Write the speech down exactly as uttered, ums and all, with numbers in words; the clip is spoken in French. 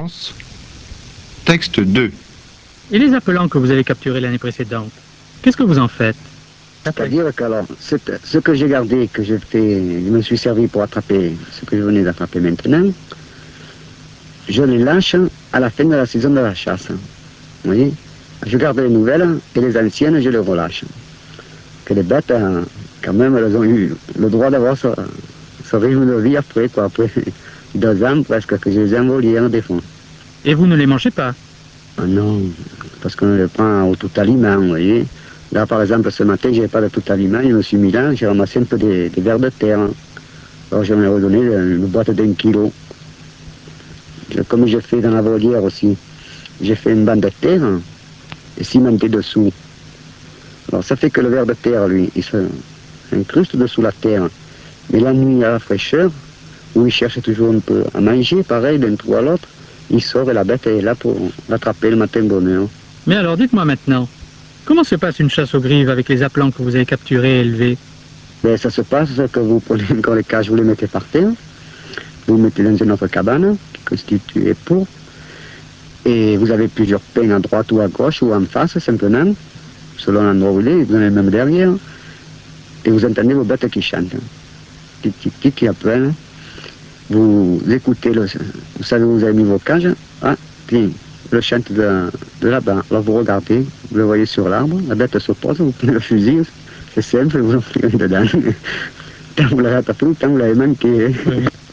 France. Texte deux. Et les appelants que vous avez capturés l'année précédente, qu'est-ce que vous en faites? C'est-à-dire que alors, ce que j'ai gardé, que j'ai fait, je me suis servi pour attraper ce que je venais d'attraper maintenant, je les lâche à la fin de la saison de la chasse. Vous voyez? Je garde les nouvelles et les anciennes, je les relâche. Que les bêtes, quand même, elles ont eu le droit d'avoir ce, ce rythme de vie après, quoi, après deux ans presque que je les ai envolées en défense. Et vous ne les mangez pas? Ah non, parce qu'on les prend au tout aliment, vous voyez. Là, par exemple, ce matin, je n'avais pas de tout aliment, je me suis mis là, j'ai ramassé un peu des, des vers de terre. Alors, je m'ai redonné une boîte d'un kilo. Comme j'ai fait dans la volière aussi, j'ai fait une bande de terre et cimenté dessous. Alors, ça fait que le ver de terre, lui, il se incruste dessous la terre. Mais la nuit, à la fraîcheur, où il cherche toujours un peu à manger, pareil, d'un trou à l'autre, il sort et la bête est là pour l'attraper le matin de bonne heure. Mais alors, dites-moi maintenant, comment se passe une chasse aux grives avec les appelants que vous avez capturés et élevés? Ben, ça se passe que vous prenez encore les cages, vous les mettez par terre, vous les mettez dans une autre cabane, qui constitue pour, et vous avez plusieurs peines à droite ou à gauche ou en face, simplement, selon l'endroit où vous êtes, vous en avez même derrière, et vous entendez vos bêtes qui chantent. Tic, tic, tic, qui appellent. Vous écoutez, le, vous savez où vous avez mis vos cages, ah, tiens, le chante de, de là-bas. Alors vous regardez, vous le voyez sur l'arbre, la bête se pose, vous prenez le fusil, c'est simple, vous en tirez dedans. Tant vous l'avez attrapé, tant vous l'avez manqué. Oui.